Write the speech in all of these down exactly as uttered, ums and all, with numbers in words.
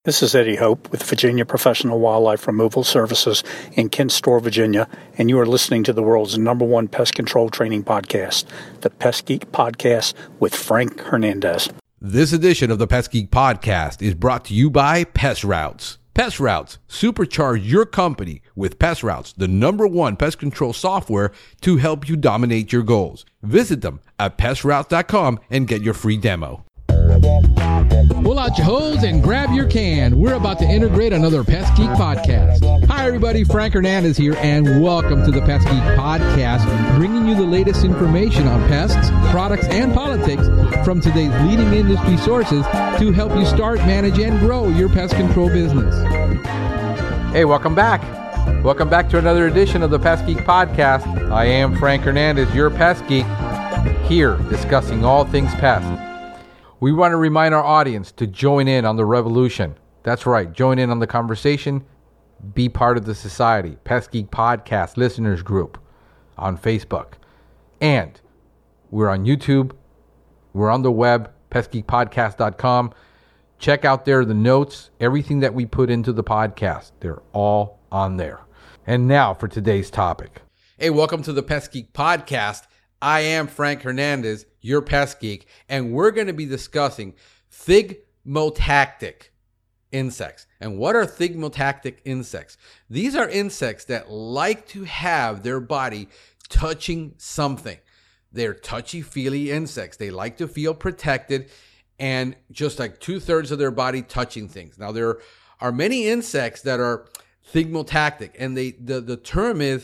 This is Eddie Hope with Virginia Professional Wildlife Removal Services in Kent Store, Virginia, and you are listening to the world's number one pest control training podcast, the Pest Geek Podcast with Frank Hernandez. This edition of the Pest Geek Podcast is brought to you by Pest Routes. Pest Routes, supercharge your company with Pest Routes, the number one pest control software to help you dominate your goals. Visit them at pest routes dot com and get your free demo. Pull out your hose and grab your can. We're about to integrate another Pest Geek Podcast. Hi, everybody. Frank Hernandez here, and welcome to the Pest Geek Podcast, bringing you the latest information on pests, products, and politics from today's leading industry sources to help you start, manage, and grow your pest control business. Hey, welcome back. Welcome back to another edition of the Pest Geek Podcast. I am Frank Hernandez, your Pest Geek, here discussing all things pest. We want to remind our audience to join in on the revolution. That's right, join in on the conversation, be part of the society. Pest Geek Podcast Listeners Group on Facebook. And we're on YouTube. We're on the web, pest geek podcast dot com. Check out there the notes, everything that we put into the podcast. They're all on there. And now for today's topic. Hey, welcome to the Pest Geek Podcast. I am Frank Hernandez, your Pest Geek, and we're going to be discussing thigmotactic insects. And what are thigmotactic insects? These are insects that like to have their body touching something. They're touchy-feely insects. They like to feel protected and just like two-thirds of their body touching things. Now, there are many insects that are thigmotactic, and they the, the term is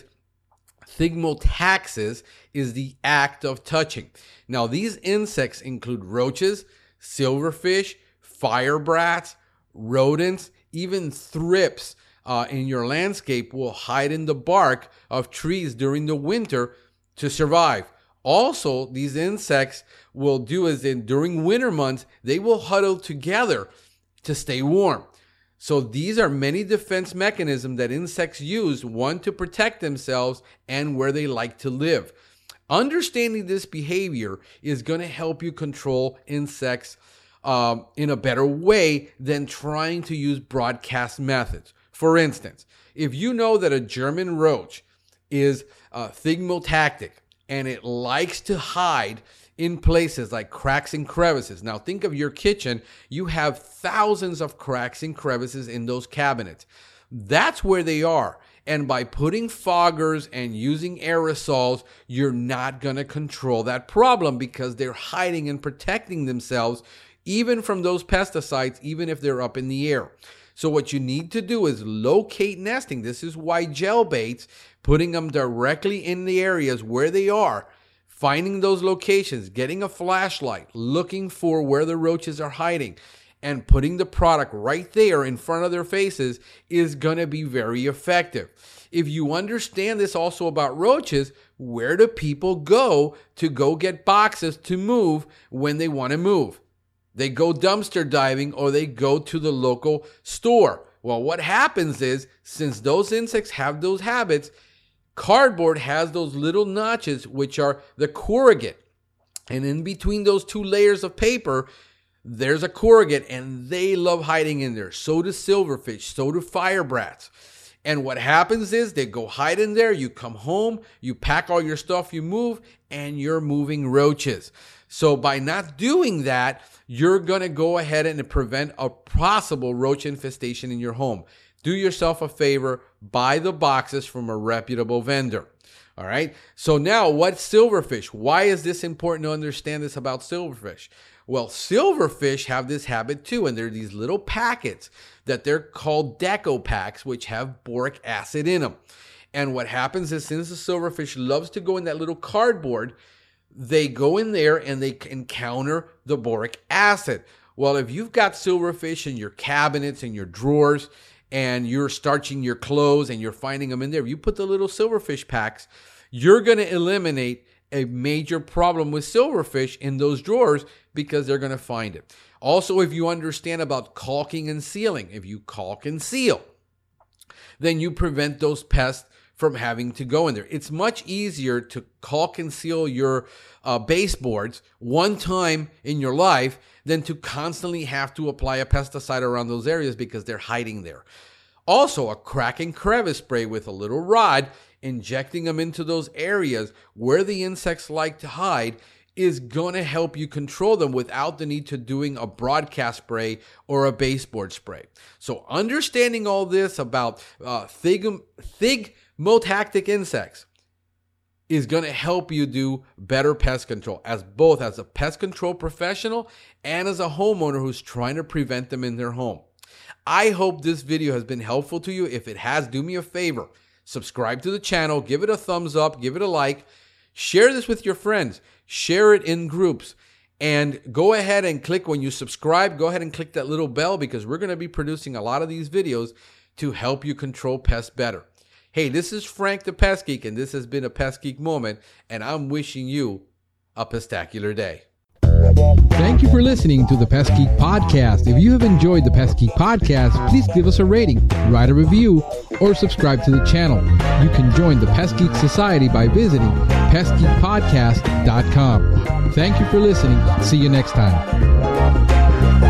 thigmotaxis is the act of touching. Now, these insects include roaches, silverfish, fire brats, rodents, even thrips uh, in your landscape will hide in the bark of trees during the winter to survive. Also, these insects will do is in during winter months, they will huddle together to stay warm. So these are many defense mechanisms that insects use, one, to protect themselves and where they like to live. Understanding this behavior is going to help you control insects um, in a better way than trying to use broadcast methods. For instance, if you know that a German roach is uh, thigmotactic and it likes to hide in places like cracks and crevices. Now think of your kitchen. You have thousands of cracks and crevices in those cabinets. That's where they are. And by putting foggers and using aerosols, you're not going to control that problem because they're hiding and protecting themselves even from those pesticides, even if they're up in the air. So what you need to do is locate nesting. This is why gel baits, putting them directly in the areas where they are, finding those locations, getting a flashlight, looking for where the roaches are hiding, and putting the product right there in front of their faces is going to be very effective. If you understand this also about roaches, where do people go to go get boxes to move when they want to move? They go dumpster diving or they go to the local store. Well, what happens is, since those insects have those habits, cardboard has those little notches, which are the corrugate. And in between those two layers of paper, there's a corrugate, and they love hiding in there. So do silverfish, so do fire brats. And what happens is they go hide in there. You come home, you pack all your stuff, you move, and you're moving roaches. So by not doing that, you're going to go ahead and prevent a possible roach infestation in your home. Do yourself a favor, buy the boxes from a reputable vendor. All right. So now, what's silverfish? Why is this important to understand this about silverfish? Well, silverfish have this habit too, and they're these little packets that they're called deco packs, which have boric acid in them. And what happens is, since the silverfish loves to go in that little cardboard, they go in there and they encounter the boric acid. Well, if you've got silverfish in your cabinets and your drawers, and you're starching your clothes and you're finding them in there, if you put the little silverfish packs, you're going to eliminate a major problem with silverfish in those drawers because they're going to find it. Also, if you understand about caulking and sealing, if you caulk and seal, then you prevent those pests from having to go in there. It's much easier to caulk and seal your uh, baseboards one time in your life than to constantly have to apply a pesticide around those areas because they're hiding there. Also, a crack and crevice spray with a little rod, injecting them into those areas where the insects like to hide, is going to help you control them without the need to doing a broadcast spray or a baseboard spray. So understanding all this about uh, thig- thigmotactic insects is going to help you do better pest control, as both as a pest control professional and as a homeowner who's trying to prevent them in their home. I hope this video has been helpful to you. If it has, do me a favor. Subscribe to the channel, give it a thumbs up, give it a like, share this with your friends, share it in groups, and go ahead and click when you subscribe, go ahead and click that little bell because we're going to be producing a lot of these videos to help you control pests better. Hey, this is Frank the Pest Geek, and this has been a Pest Geek Moment, and I'm wishing you a pestacular day. Thank you for listening to the Pest Geek Podcast. If you have enjoyed the Pest Geek Podcast, please give us a rating, write a review, or subscribe to the channel. You can join the Pest Geek Society by visiting pest geek podcast dot com. Thank you for listening. See you next time.